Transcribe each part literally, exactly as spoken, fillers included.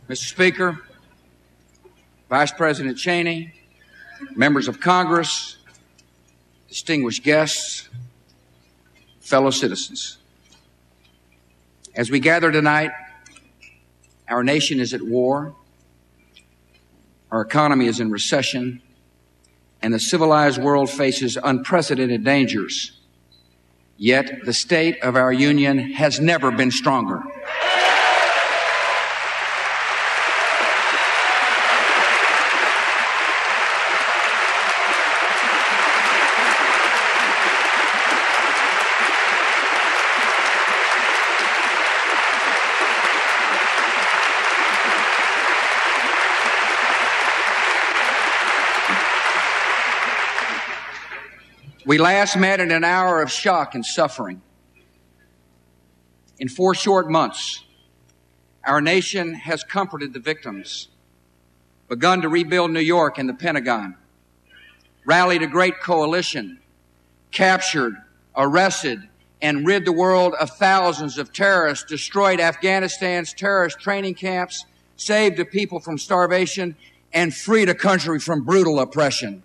Mister Speaker, Vice President Cheney, members of Congress, distinguished guests, fellow citizens. As we gather tonight, our nation is at war, our economy is in recession, and the civilized world faces unprecedented dangers. Yet the state of our union has never been stronger. We last met in an hour of shock and suffering. In four short months, our nation has comforted the victims, begun to rebuild New York and the Pentagon, rallied a great coalition, captured, arrested, and rid the world of thousands of terrorists, destroyed Afghanistan's terrorist training camps, saved the people from starvation, and freed a country from brutal oppression.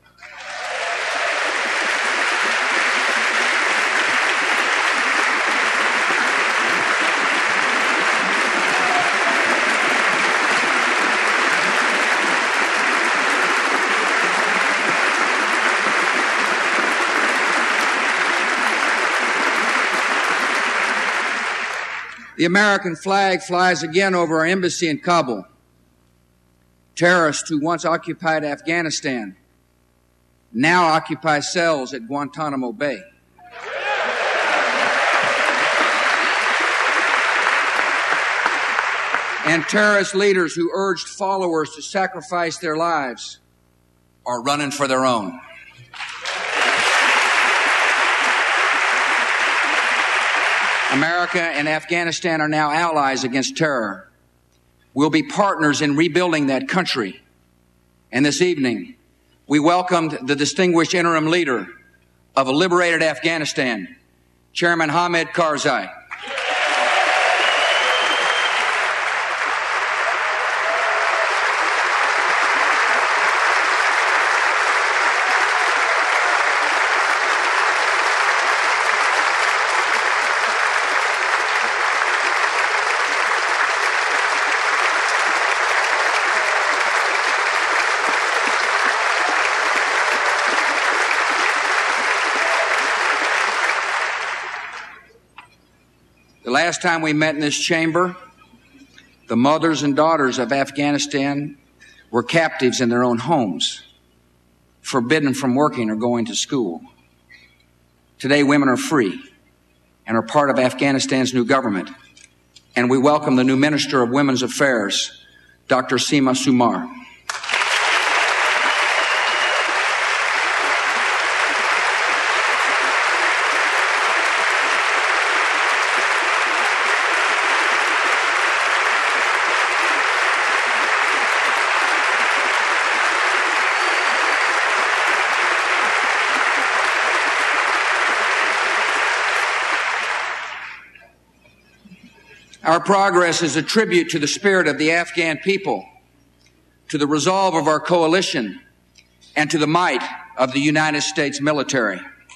The American flag flies again over our embassy in Kabul. Terrorists who once occupied Afghanistan now occupy cells at Guantanamo Bay. And terrorist leaders who urged followers to sacrifice their lives are running for their own. America and Afghanistan are now allies against terror. We'll be partners in rebuilding that country. And this evening, we welcomed the distinguished interim leader of a liberated Afghanistan, Chairman Hamid Karzai. The last time we met in this chamber, the mothers and daughters of Afghanistan were captives in their own homes, forbidden from working or going to school. Today, women are free and are part of Afghanistan's new government. And we welcome the new Minister of Women's Affairs, Doctor Seema Sumar. Our progress is a tribute to the spirit of the Afghan people, to the resolve of our coalition, and to the might of the United States military.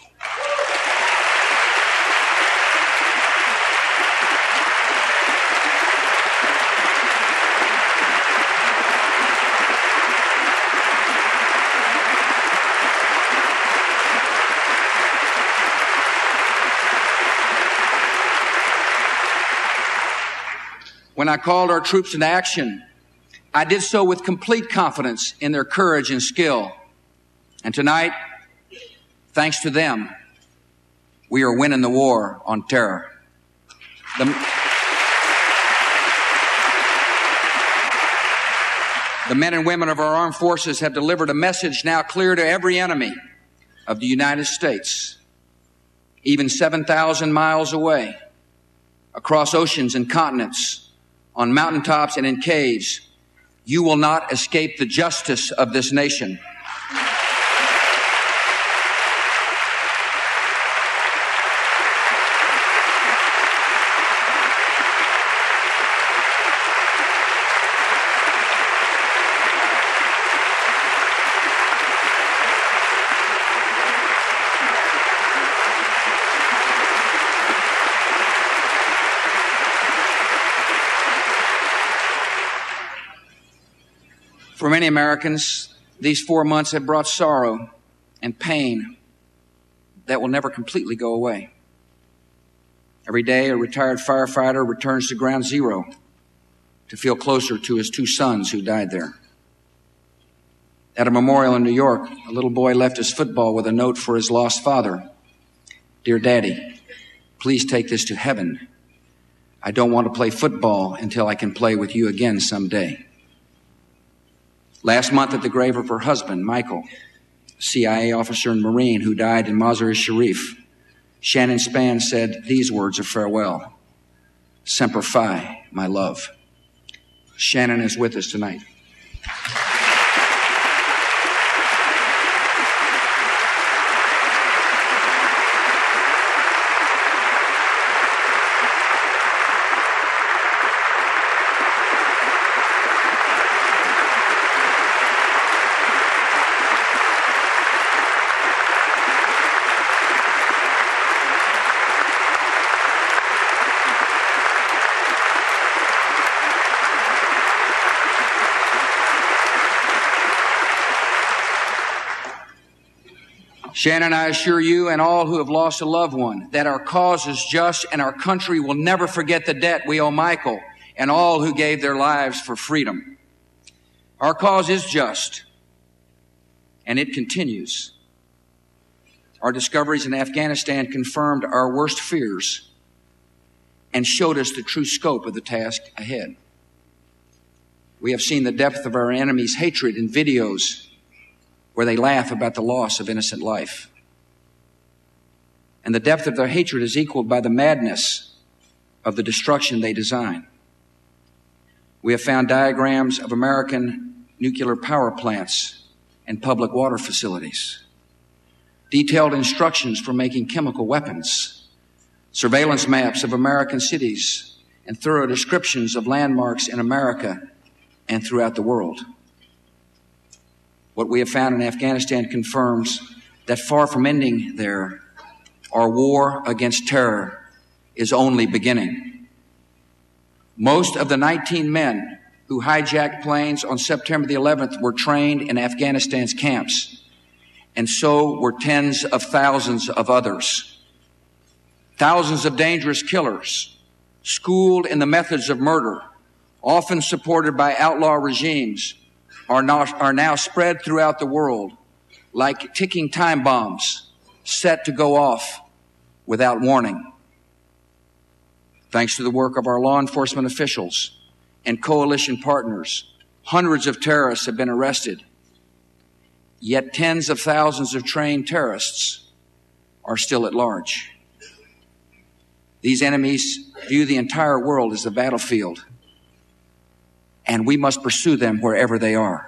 When I called our troops into action, I did so with complete confidence in their courage and skill. And tonight, thanks to them, we are winning the war on terror. The, the men and women of our armed forces have delivered a message now clear to every enemy of the United States, even seven thousand miles away, across oceans and continents, on mountaintops and in caves. You will not escape the justice of this nation. For many Americans, these four months have brought sorrow and pain that will never completely go away. Every day, a retired firefighter returns to ground zero to feel closer to his two sons who died there. At a memorial in New York, a little boy left his football with a note for his lost father. Dear Daddy, please take this to heaven. I don't want to play football until I can play with you again someday. Last month at the grave of her husband, Michael, a C I A officer and Marine who died in Mazar-e-Sharif, Shannon Spann said these words of farewell: Semper Fi, my love. Shannon is with us tonight. Shannon, I assure you and all who have lost a loved one that our cause is just and our country will never forget the debt we owe Michael and all who gave their lives for freedom. Our cause is just, and it continues. Our discoveries in Afghanistan confirmed our worst fears and showed us the true scope of the task ahead. We have seen the depth of our enemies' hatred in videos where they laugh about the loss of innocent life. And the depth of their hatred is equaled by the madness of the destruction they design. We have found diagrams of American nuclear power plants and public water facilities, detailed instructions for making chemical weapons, surveillance maps of American cities, and thorough descriptions of landmarks in America and throughout the world. What we have found in Afghanistan confirms that far from ending there, our war against terror is only beginning. Most of the nineteen men who hijacked planes on September the eleventh were trained in Afghanistan's camps, and so were tens of thousands of others. Thousands of dangerous killers, schooled in the methods of murder, often supported by outlaw regimes, are now, are now spread throughout the world like ticking time bombs set to go off without warning. Thanks to the work of our law enforcement officials and coalition partners, hundreds of terrorists have been arrested. Yet tens of thousands of trained terrorists are still at large. These enemies view the entire world as a battlefield, and we must pursue them wherever they are.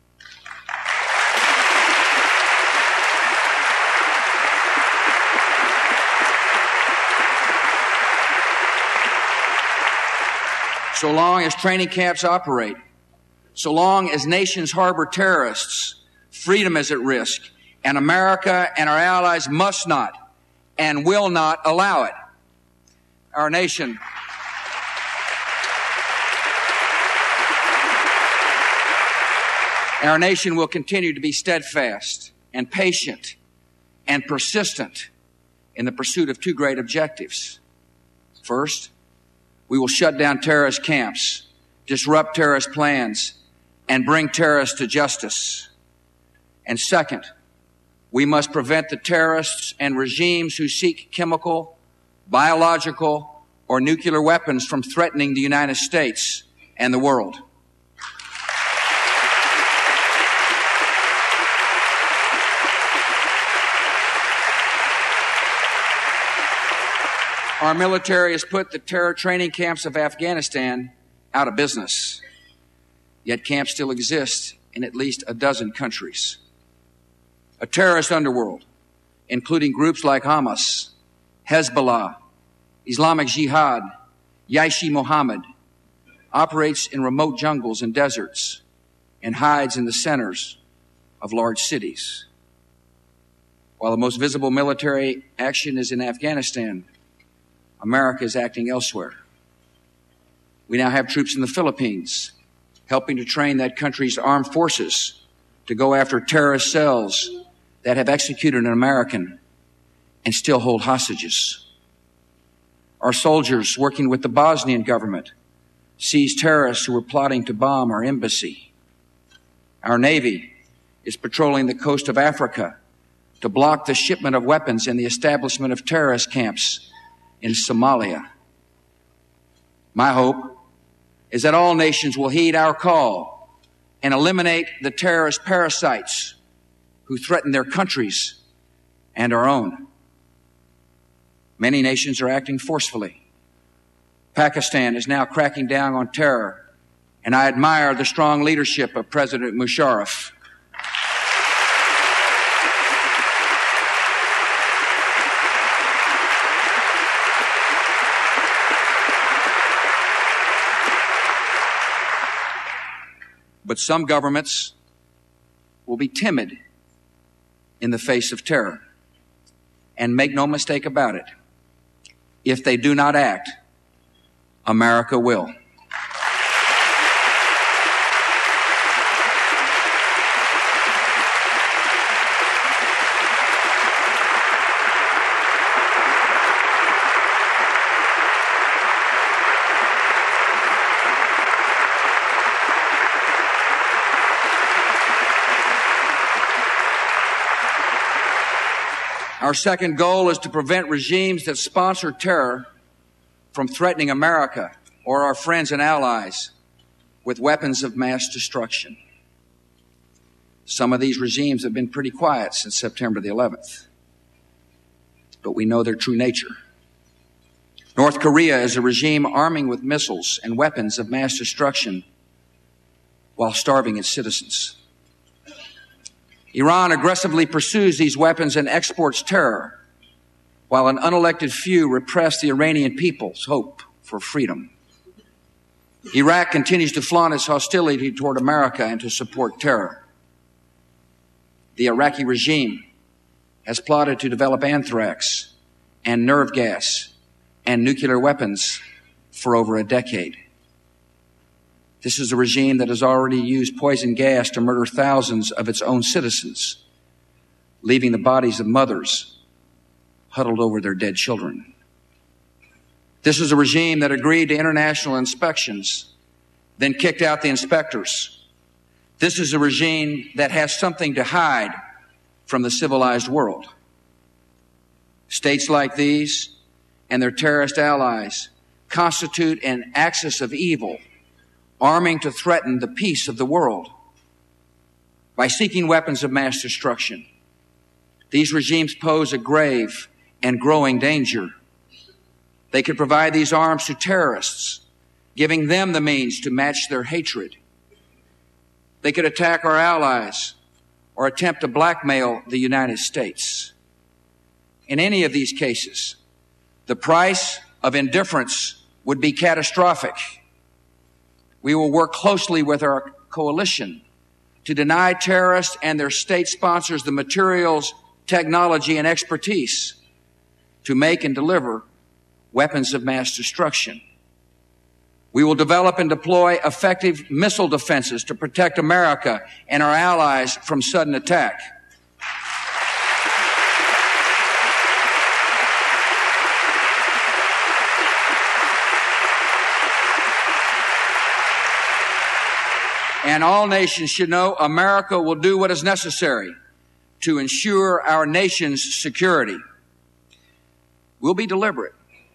So long as training camps operate, so long as nations harbor terrorists, freedom is at risk, and America and our allies must not and will not allow it. Our nation Our nation will continue to be steadfast and patient and persistent in the pursuit of two great objectives. First, we will shut down terrorist camps, disrupt terrorist plans, and bring terrorists to justice. And second, we must prevent the terrorists and regimes who seek chemical, biological, or nuclear weapons from threatening the United States and the world. Our military has put the terror training camps of Afghanistan out of business. Yet camps still exist in at least a dozen countries. A terrorist underworld, including groups like Hamas, Hezbollah, Islamic Jihad, Jaish-e-Mohammed, operates in remote jungles and deserts and hides in the centers of large cities. While the most visible military action is in Afghanistan, America is acting elsewhere. We now have troops in the Philippines, helping to train that country's armed forces to go after terrorist cells that have executed an American and still hold hostages. Our soldiers, working with the Bosnian government, seized terrorists who were plotting to bomb our embassy. Our Navy is patrolling the coast of Africa to block the shipment of weapons and the establishment of terrorist camps in Somalia. My hope is that all nations will heed our call and eliminate the terrorist parasites who threaten their countries and our own. Many nations are acting forcefully. Pakistan is now cracking down on terror, and I admire the strong leadership of President Musharraf. But some governments will be timid in the face of terror. And make no mistake about it, if they do not act, America will. Our second goal is to prevent regimes that sponsor terror from threatening America or our friends and allies with weapons of mass destruction. Some of these regimes have been pretty quiet since September the eleventh, but we know their true nature. North Korea is a regime arming with missiles and weapons of mass destruction while starving its citizens. Iran aggressively pursues these weapons and exports terror, while an unelected few repress the Iranian people's hope for freedom. Iraq continues to flaunt its hostility toward America and to support terror. The Iraqi regime has plotted to develop anthrax and nerve gas and nuclear weapons for over a decade. This is a regime that has already used poison gas to murder thousands of its own citizens, leaving the bodies of mothers huddled over their dead children. This is a regime that agreed to international inspections, then kicked out the inspectors. This is a regime that has something to hide from the civilized world. States like these and their terrorist allies constitute an axis of evil, arming to threaten the peace of the world. By seeking weapons of mass destruction, these regimes pose a grave and growing danger. They could provide these arms to terrorists, giving them the means to match their hatred. They could attack our allies or attempt to blackmail the United States. In any of these cases, the price of indifference would be catastrophic. We will work closely with our coalition to deny terrorists and their state sponsors the materials, technology, and expertise to make and deliver weapons of mass destruction. We will develop and deploy effective missile defenses to protect America and our allies from sudden attack. And all nations should know America will do what is necessary to ensure our nation's security. We'll be deliberate,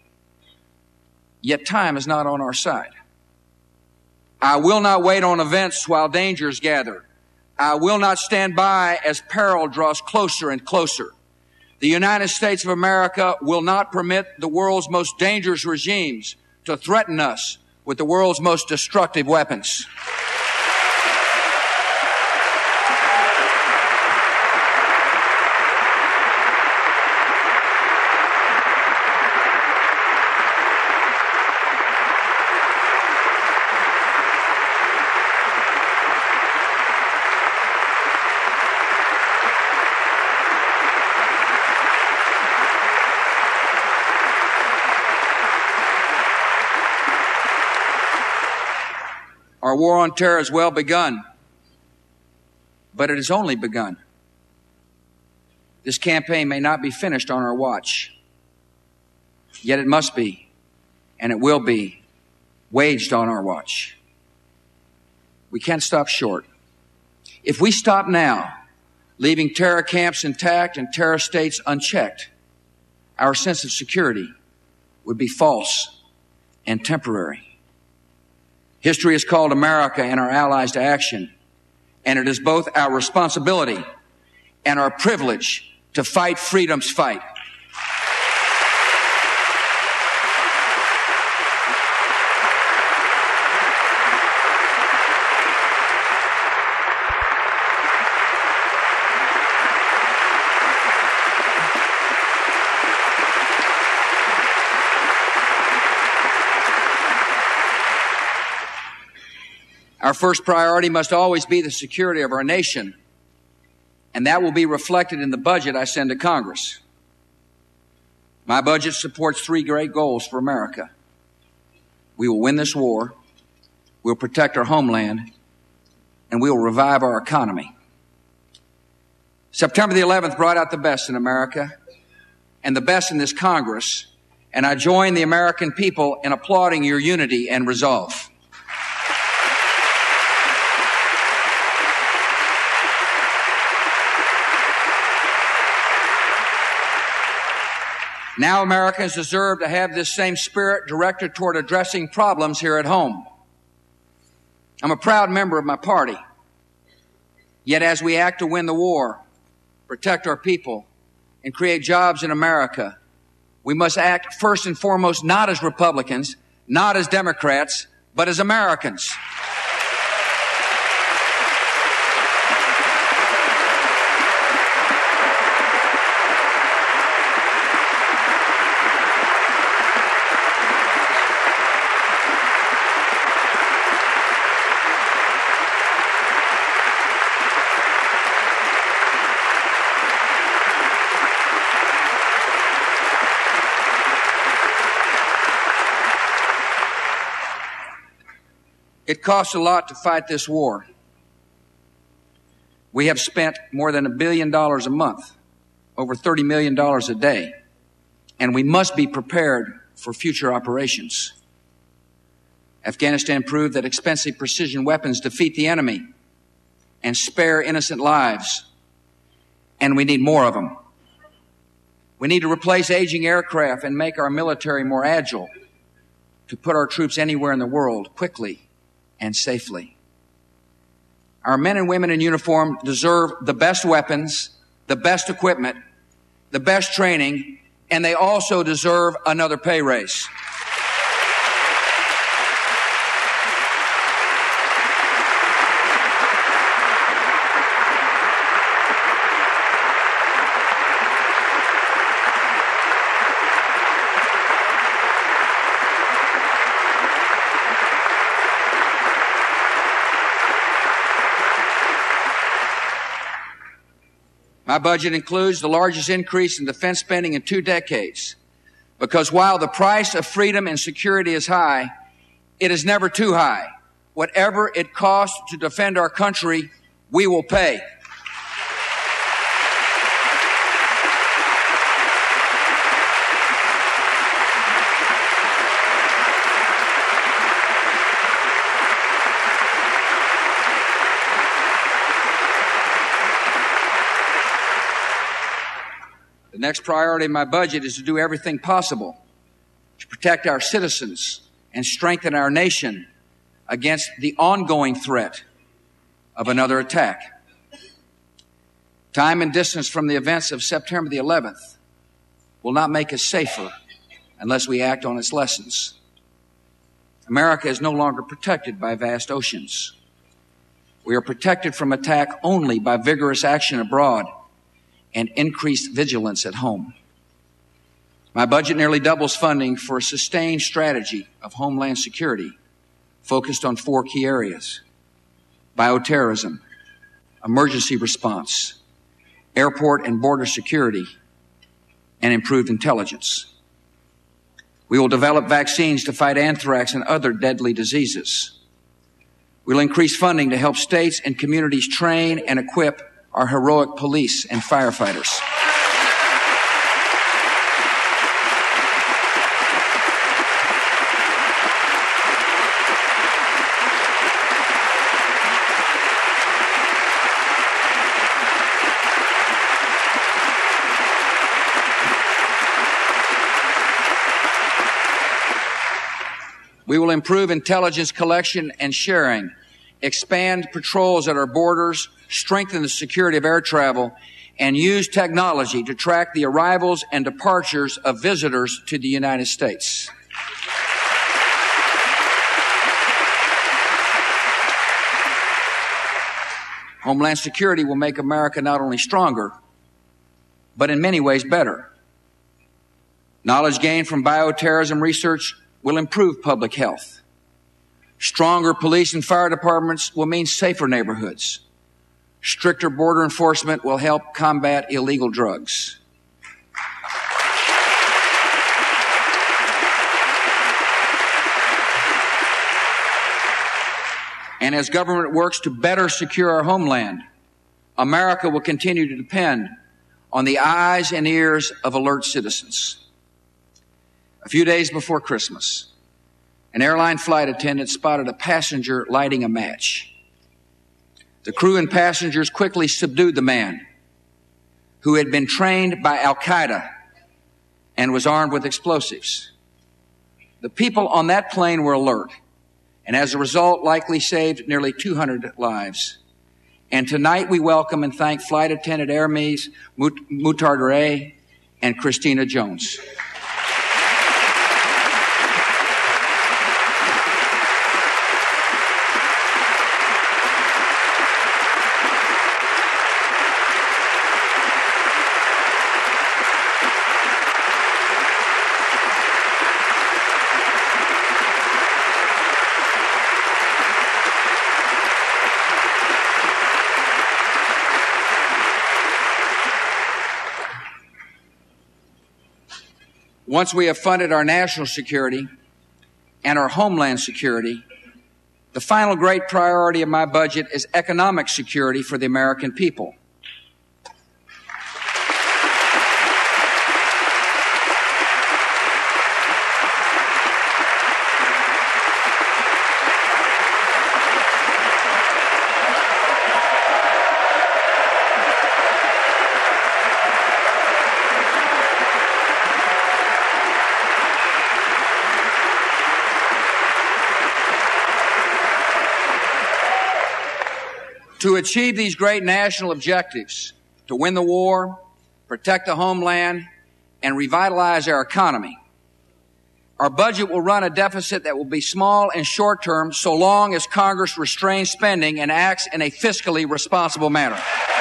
yet time is not on our side. I will not wait on events while dangers gather. I will not stand by as peril draws closer and closer. The United States of America will not permit the world's most dangerous regimes to threaten us with the world's most destructive weapons. Our war on terror has well begun, but it has only begun. This campaign may not be finished on our watch, yet it must be, and it will be, waged on our watch. We can't stop short. If we stop now, leaving terror camps intact and terror states unchecked, our sense of security would be false and temporary. History has called America and our allies to action, and it is both our responsibility and our privilege to fight freedom's fight. Our first priority must always be the security of our nation, and that will be reflected in the budget I send to Congress. My budget supports three great goals for America. We will win this war, we'll protect our homeland, and we will revive our economy. September the eleventh brought out the best in America and the best in this Congress, and I join the American people in applauding your unity and resolve. Now Americans deserve to have this same spirit directed toward addressing problems here at home. I'm a proud member of my party. Yet as we act to win the war, protect our people, and create jobs in America, we must act first and foremost not as Republicans, not as Democrats, but as Americans. It costs a lot to fight this war. We have spent more than a billion dollars a month, over thirty million dollars a day, and we must be prepared for future operations. Afghanistan proved that expensive precision weapons defeat the enemy and spare innocent lives, and we need more of them. We need to replace aging aircraft and make our military more agile to put our troops anywhere in the world quickly and safely. Our men and women in uniform deserve the best weapons, the best equipment, the best training, and they also deserve another pay raise. My budget includes the largest increase in defense spending in two decades, because while the price of freedom and security is high, it is never too high. Whatever it costs to defend our country, we will pay. The next priority in my budget is to do everything possible to protect our citizens and strengthen our nation against the ongoing threat of another attack. Time and distance from the events of September the eleventh will not make us safer unless we act on its lessons. America is no longer protected by vast oceans. We are protected from attack only by vigorous action abroad and increased vigilance at home. My budget nearly doubles funding for a sustained strategy of homeland security focused on four key areas: bioterrorism, emergency response, airport and border security, and improved intelligence. We will develop vaccines to fight anthrax and other deadly diseases. We'll increase funding to help states and communities train and equip our heroic police and firefighters. We will improve intelligence collection and sharing, expand patrols at our borders, strengthen the security of air travel, and use technology to track the arrivals and departures of visitors to the United States. Homeland Security will make America not only stronger, but in many ways better. Knowledge gained from bioterrorism research will improve public health. Stronger police and fire departments will mean safer neighborhoods. Stricter border enforcement will help combat illegal drugs. And as government works to better secure our homeland, America will continue to depend on the eyes and ears of alert citizens. A few days before Christmas, an airline flight attendant spotted a passenger lighting a match. The crew and passengers quickly subdued the man, who had been trained by Al-Qaeda and was armed with explosives. The people on that plane were alert, and as a result likely saved nearly two hundred lives. And tonight we welcome and thank Flight Attendant Hermes Mutardere and Christina Jones. Once we have funded our national security and our homeland security, the final great priority of my budget is economic security for the American people. To achieve these great national objectives, to win the war, protect the homeland, and revitalize our economy, our budget will run a deficit that will be small and short-term so long as Congress restrains spending and acts in a fiscally responsible manner.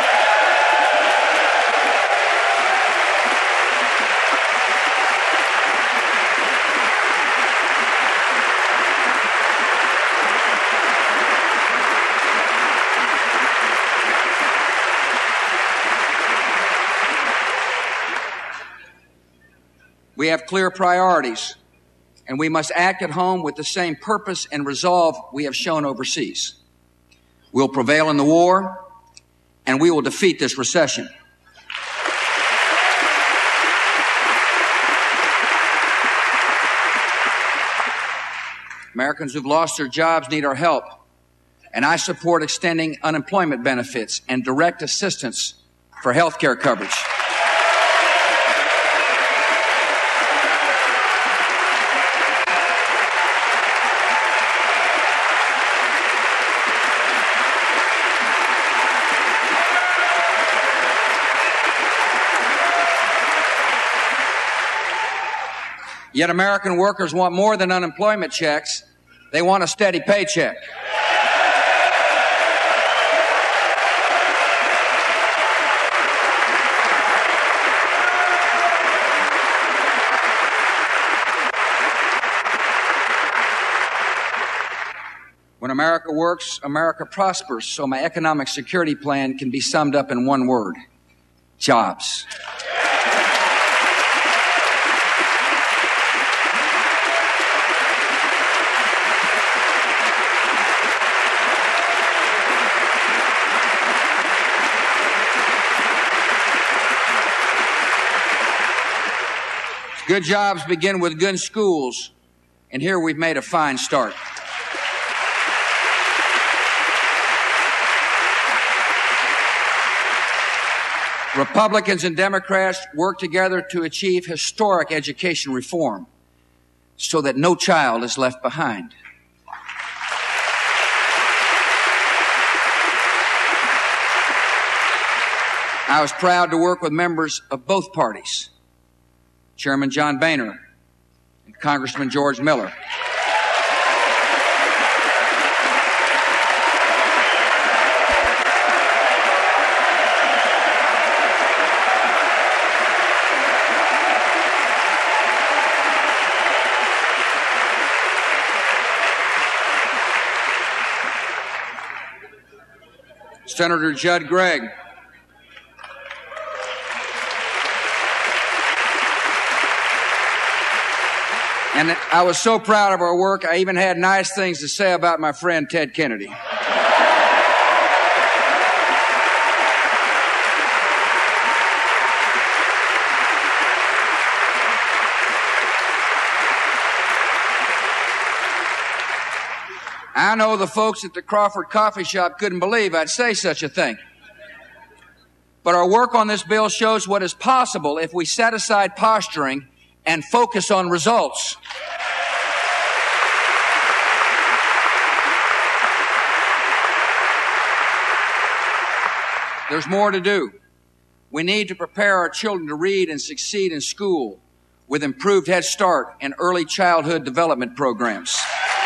We have clear priorities, and we must act at home with the same purpose and resolve we have shown overseas. We'll prevail in the war, and we will defeat this recession. Americans who've lost their jobs need our help, and I support extending unemployment benefits and direct assistance for health care coverage. Yet American workers want more than unemployment checks. They want a steady paycheck. When America works, America prospers. So my economic security plan can be summed up in one word: jobs. Good jobs begin with good schools, and here we've made a fine start. Republicans and Democrats work together to achieve historic education reform so that no child is left behind. I was proud to work with members of both parties, Chairman John Boehner and Congressman George Miller. Senator Judd Gregg, and I was so proud of our work, I even had nice things to say about my friend Ted Kennedy. I know the folks at the Crawford Coffee Shop couldn't believe I'd say such a thing. But our work on this bill shows what is possible if we set aside posturing and focus on results. There's more to do. We need to prepare our children to read and succeed in school with improved Head Start and early childhood development programs.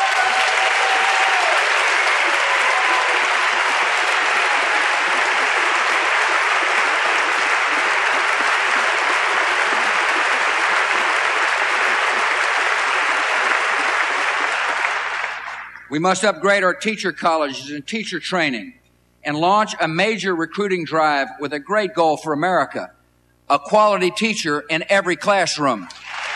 We must upgrade our teacher colleges and teacher training and launch a major recruiting drive with a great goal for America: a quality teacher in every classroom.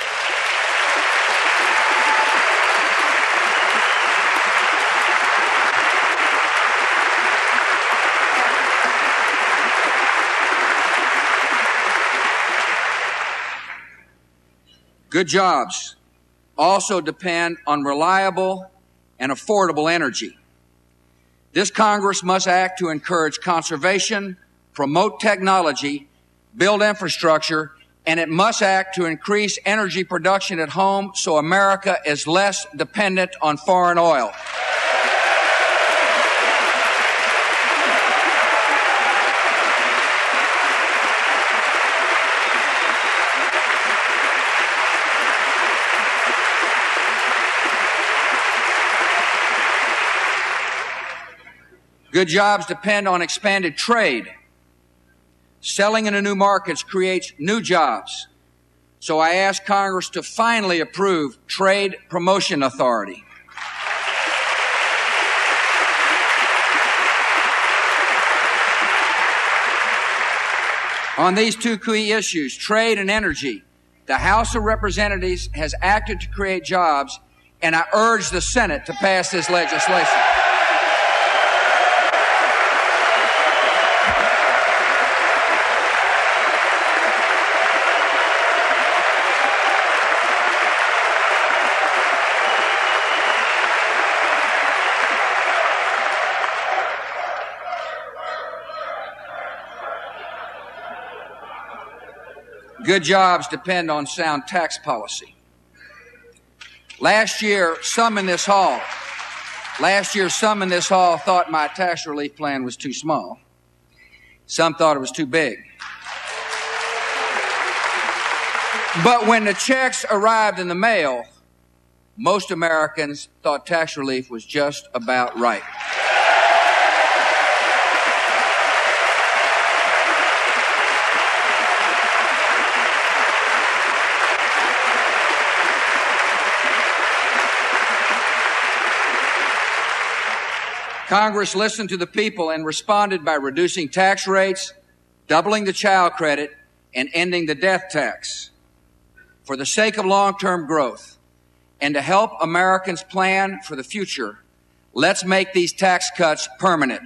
Good jobs also depend on reliable and affordable energy. This Congress must act to encourage conservation, promote technology, build infrastructure, and it must act to increase energy production at home so America is less dependent on foreign oil. Good jobs depend on expanded trade. Selling into new markets creates new jobs. So I ask Congress to finally approve Trade Promotion Authority. On these two key issues, trade and energy, the House of Representatives has acted to create jobs, and I urge the Senate to pass this legislation. Good jobs depend on sound tax policy. Last year, some in this hall, last year, some in this hall thought my tax relief plan was too small. Some thought it was too big. But when the checks arrived in the mail, most Americans thought tax relief was just about right. Congress listened to the people and responded by reducing tax rates, doubling the child credit, and ending the death tax. For the sake of long-term growth and to help Americans plan for the future, let's make these tax cuts permanent.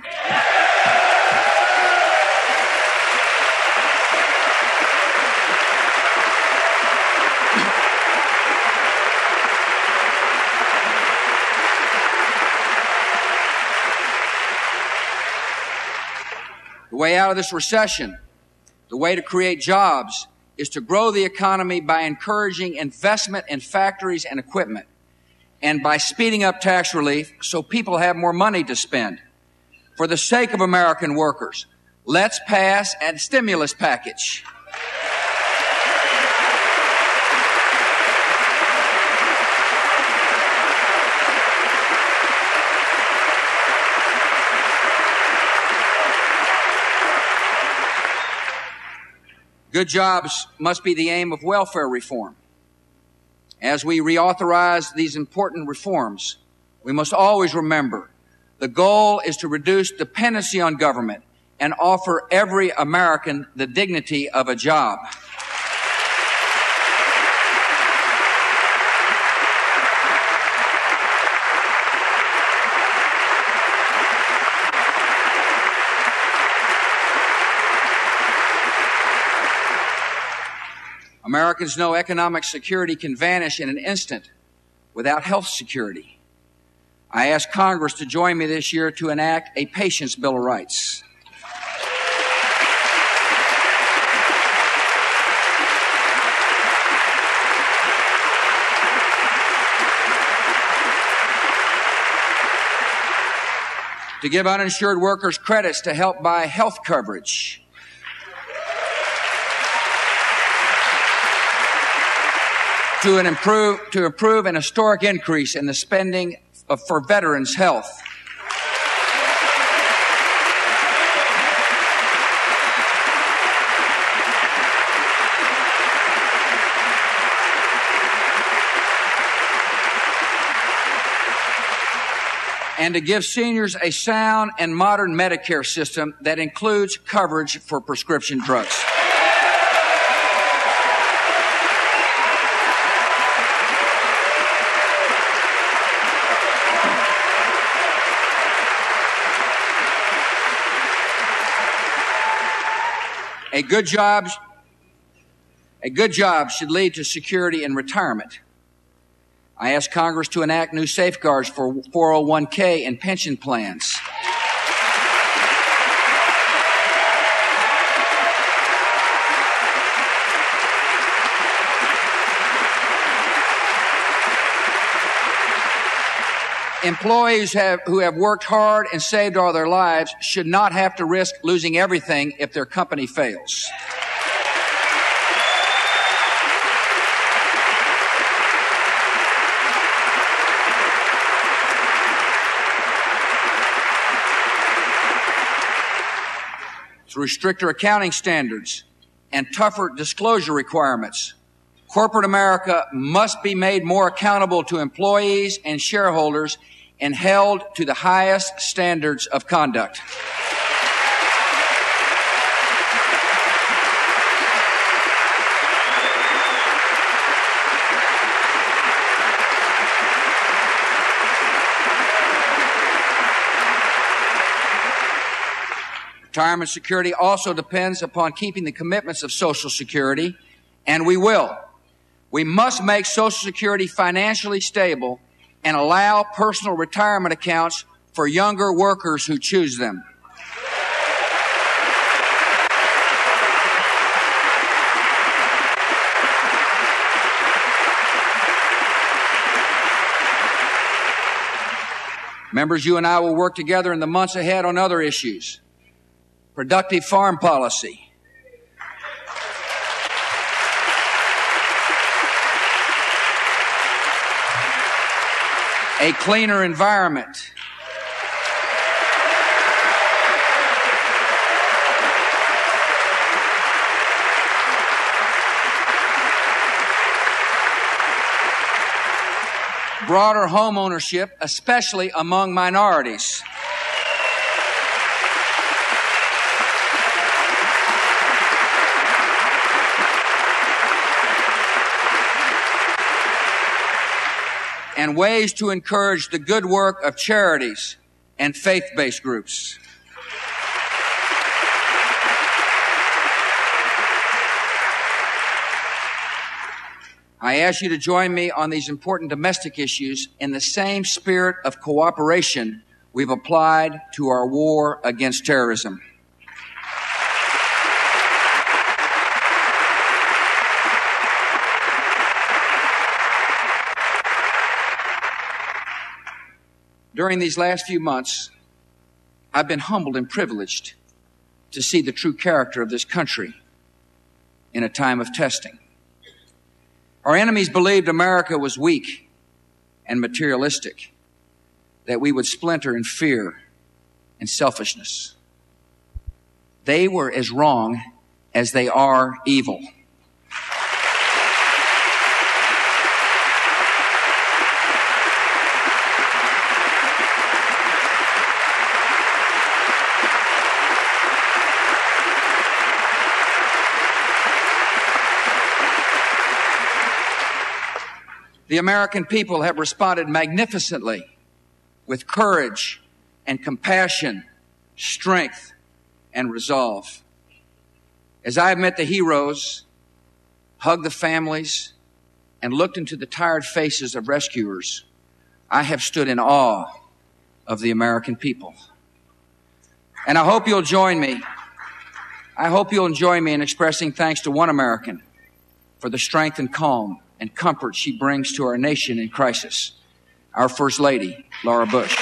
The way out of this recession, the way to create jobs, is to grow the economy by encouraging investment in factories and equipment, and by speeding up tax relief so people have more money to spend. For the sake of American workers, let's pass a stimulus package. Good jobs must be the aim of welfare reform. As we reauthorize these important reforms, we must always remember the goal is to reduce dependency on government and offer every American the dignity of a job. Americans know economic security can vanish in an instant without health security. I ask Congress to join me this year to enact a Patients' Bill of Rights. To give uninsured workers credits to help buy health coverage. To, an improve, to approve an historic increase in the spending of, for veterans' health. And to give seniors a sound and modern Medicare system that includes coverage for prescription drugs. A good job, a good job should lead to security in retirement. I ask Congress to enact new safeguards for four oh one K and pension plans. Employees have, who have worked hard and saved all their lives should not have to risk losing everything if their company fails. Through stricter accounting standards and tougher disclosure requirements, corporate America must be made more accountable to employees and shareholders and held to the highest standards of conduct. Retirement security also depends upon keeping the commitments of Social Security, and we will. We must make Social Security financially stable and allow personal retirement accounts for younger workers who choose them. Members, you and I will work together in the months ahead on other issues. Productive farm policy. A cleaner environment. Broader home ownership, especially among minorities. And ways to encourage the good work of charities and faith-based groups. I ask you to join me on these important domestic issues in the same spirit of cooperation we've applied to our war against terrorism. During these last few months, I've been humbled and privileged to see the true character of this country in a time of testing. Our enemies believed America was weak and materialistic, that we would splinter in fear and selfishness. They were as wrong as they are evil. The American people have responded magnificently with courage and compassion, strength and resolve. As I have met the heroes, hugged the families, and looked into the tired faces of rescuers, I have stood in awe of the American people. And I hope you'll join me. I hope you'll join me in expressing thanks to one American for the strength and calm and comfort she brings to our nation in crisis, our First Lady, Laura Bush.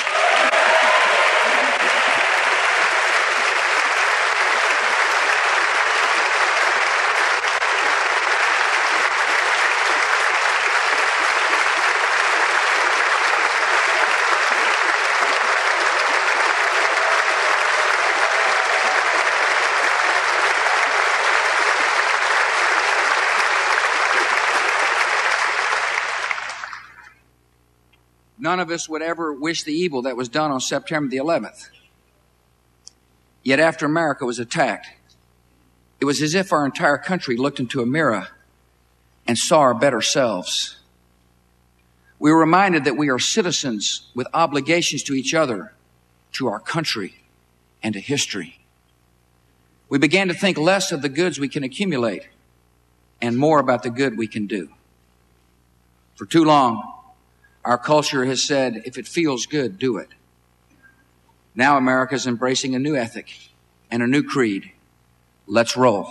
None of us would ever wish the evil that was done on September the eleventh. Yet after America was attacked, it was as if our entire country looked into a mirror and saw our better selves. We were reminded that we are citizens with obligations to each other, to our country, and to history. We began to think less of the goods we can accumulate and more about the good we can do. For too long, our culture has said, if it feels good, do it. Now America is embracing a new ethic and a new creed. Let's roll.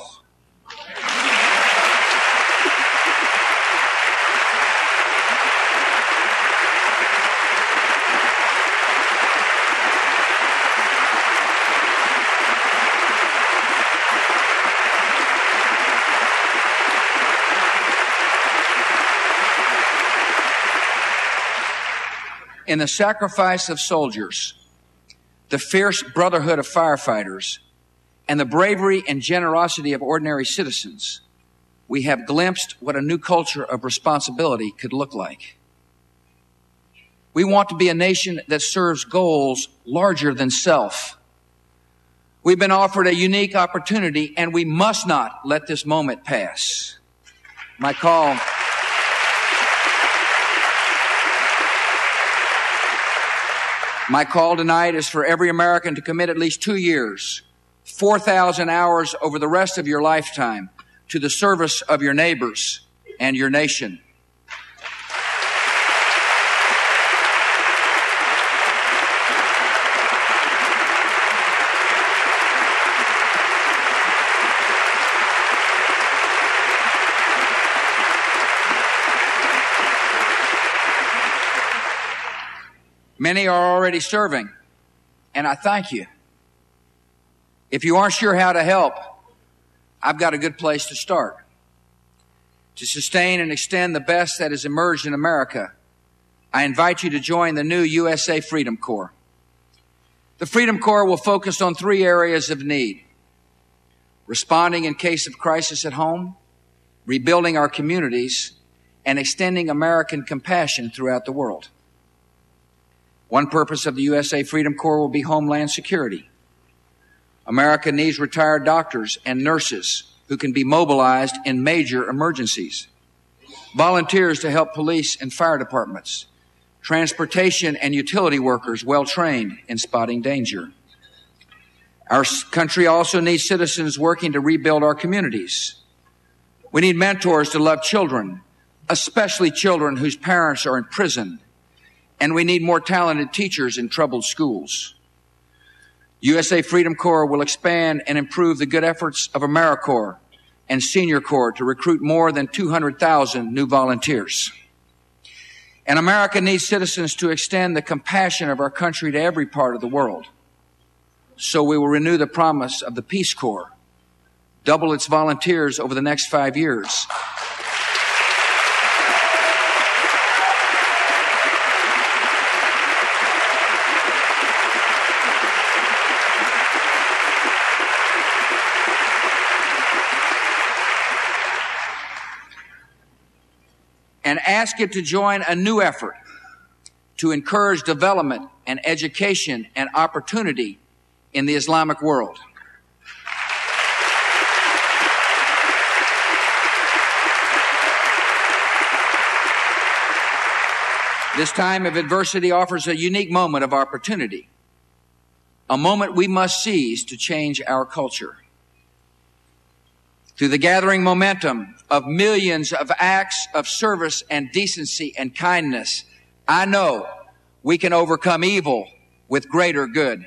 In the sacrifice of soldiers, the fierce brotherhood of firefighters, and the bravery and generosity of ordinary citizens, we have glimpsed what a new culture of responsibility could look like. We want to be a nation that serves goals larger than self. We've been offered a unique opportunity, and we must not let this moment pass. My call... My call tonight is for every American to commit at least two years, four thousand hours over the rest of your lifetime, to the service of your neighbors and your nation. Many are already serving, and I thank you. If you aren't sure how to help, I've got a good place to start. To sustain and extend the best that has emerged in America, I invite you to join the new U S A Freedom Corps. The Freedom Corps will focus on three areas of need: responding in case of crisis at home, rebuilding our communities, and extending American compassion throughout the world. One purpose of the U S A Freedom Corps will be homeland security. America needs retired doctors and nurses who can be mobilized in major emergencies, volunteers to help police and fire departments, transportation and utility workers well trained in spotting danger. Our country also needs citizens working to rebuild our communities. We need mentors to love children, especially children whose parents are in prison. And we need more talented teachers in troubled schools. U S A Freedom Corps will expand and improve the good efforts of AmeriCorps and Senior Corps to recruit more than two hundred thousand new volunteers. And America needs citizens to extend the compassion of our country to every part of the world. So we will renew the promise of the Peace Corps, double its volunteers over the next five years. And ask it to join a new effort to encourage development and education and opportunity in the Islamic world. This time of adversity offers a unique moment of opportunity, a moment we must seize to change our culture. Through the gathering momentum of millions of acts of service and decency and kindness, I know we can overcome evil with greater good.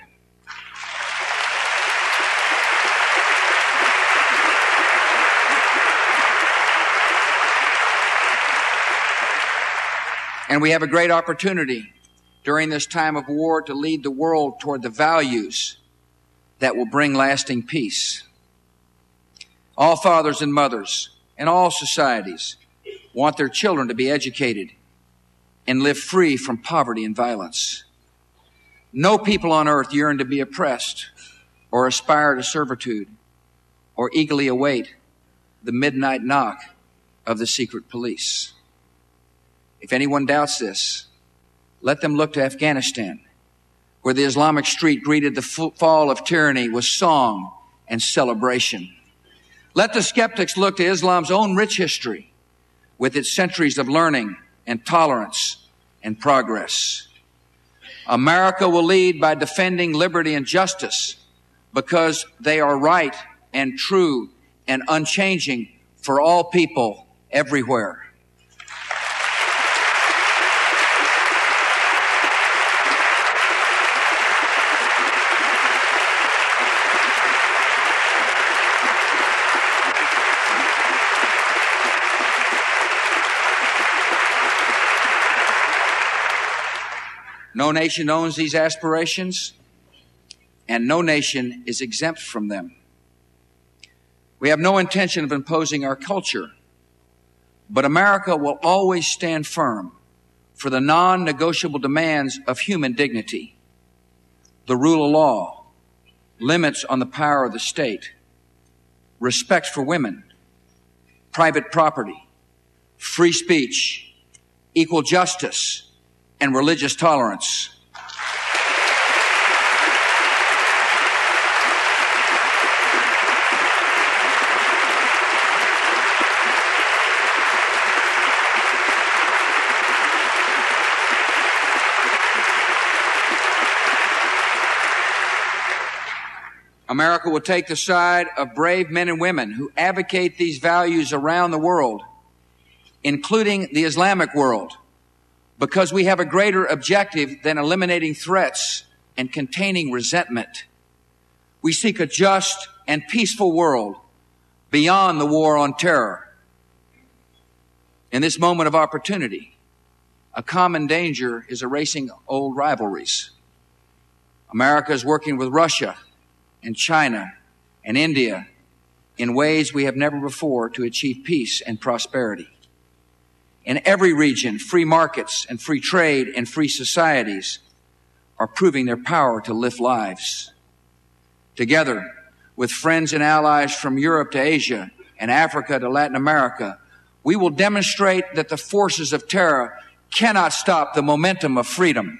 And we have a great opportunity during this time of war to lead the world toward the values that will bring lasting peace. All fathers and mothers in all societies want their children to be educated and live free from poverty and violence. No people on earth yearn to be oppressed or aspire to servitude or eagerly await the midnight knock of the secret police. If anyone doubts this, let them look to Afghanistan, where the Islamic street greeted the fall of tyranny with song and celebration. Let the skeptics look to Islam's own rich history with its centuries of learning and tolerance and progress. America will lead by defending liberty and justice because they are right and true and unchanging for all people everywhere. No nation owns these aspirations, and no nation is exempt from them. We have no intention of imposing our culture, but America will always stand firm for the non-negotiable demands of human dignity, the rule of law, limits on the power of the state, respect for women, private property, free speech, equal justice, and religious tolerance. America will take the side of brave men and women who advocate these values around the world, including the Islamic world, because we have a greater objective than eliminating threats and containing resentment. We seek a just and peaceful world beyond the war on terror. In this moment of opportunity, a common danger is erasing old rivalries. America is working with Russia and China and India in ways we have never before to achieve peace and prosperity. In every region, free markets and free trade and free societies are proving their power to lift lives. Together with friends and allies from Europe to Asia and Africa to Latin America, we will demonstrate that the forces of terror cannot stop the momentum of freedom.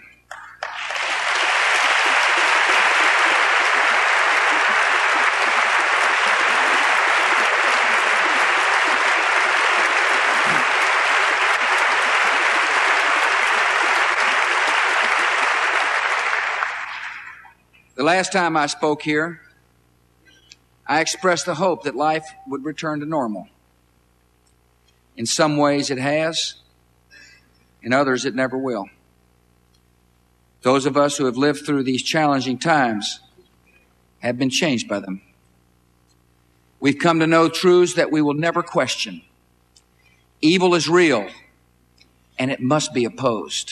The last time I spoke here, I expressed the hope that life would return to normal. In some ways it has, in others it never will. Those of us who have lived through these challenging times have been changed by them. We've come to know truths that we will never question. Evil is real. and it must be opposed.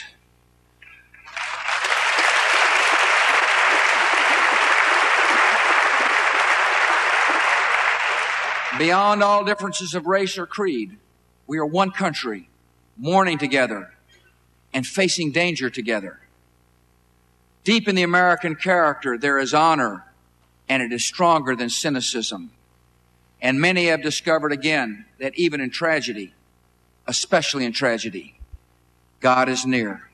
Beyond all differences of race or creed, we are one country, mourning together and facing danger together. Deep in the American character, there is honor, and it is stronger than cynicism. And many have discovered again that even in tragedy, especially in tragedy, God is near.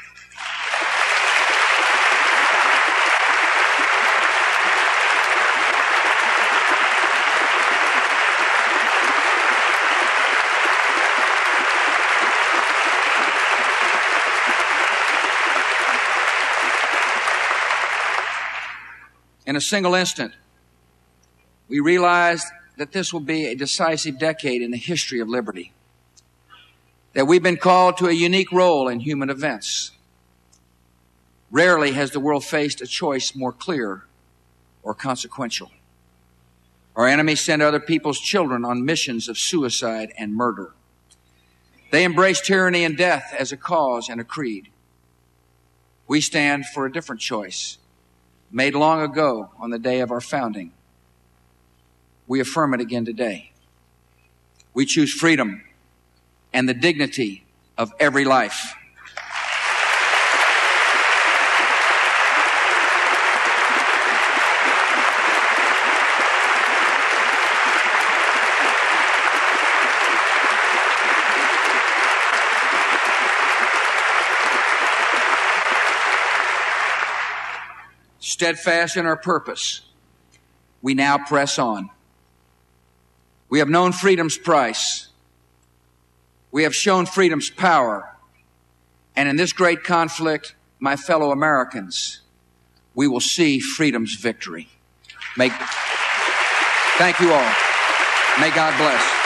In a single instant, we realized that this will be a decisive decade in the history of liberty, that we've been called to a unique role in human events. Rarely has the world faced a choice more clear or consequential. Our enemies send other people's children on missions of suicide and murder. They embrace tyranny and death as a cause and a creed. We stand for a different choice, made long ago on the day of our founding. We affirm it again today. We choose freedom and the dignity of every life. Steadfast in our purpose, we now press on. We have known freedom's price. We have shown freedom's power. And in this great conflict, my fellow Americans, we will see freedom's victory. May, thank you all. May God bless.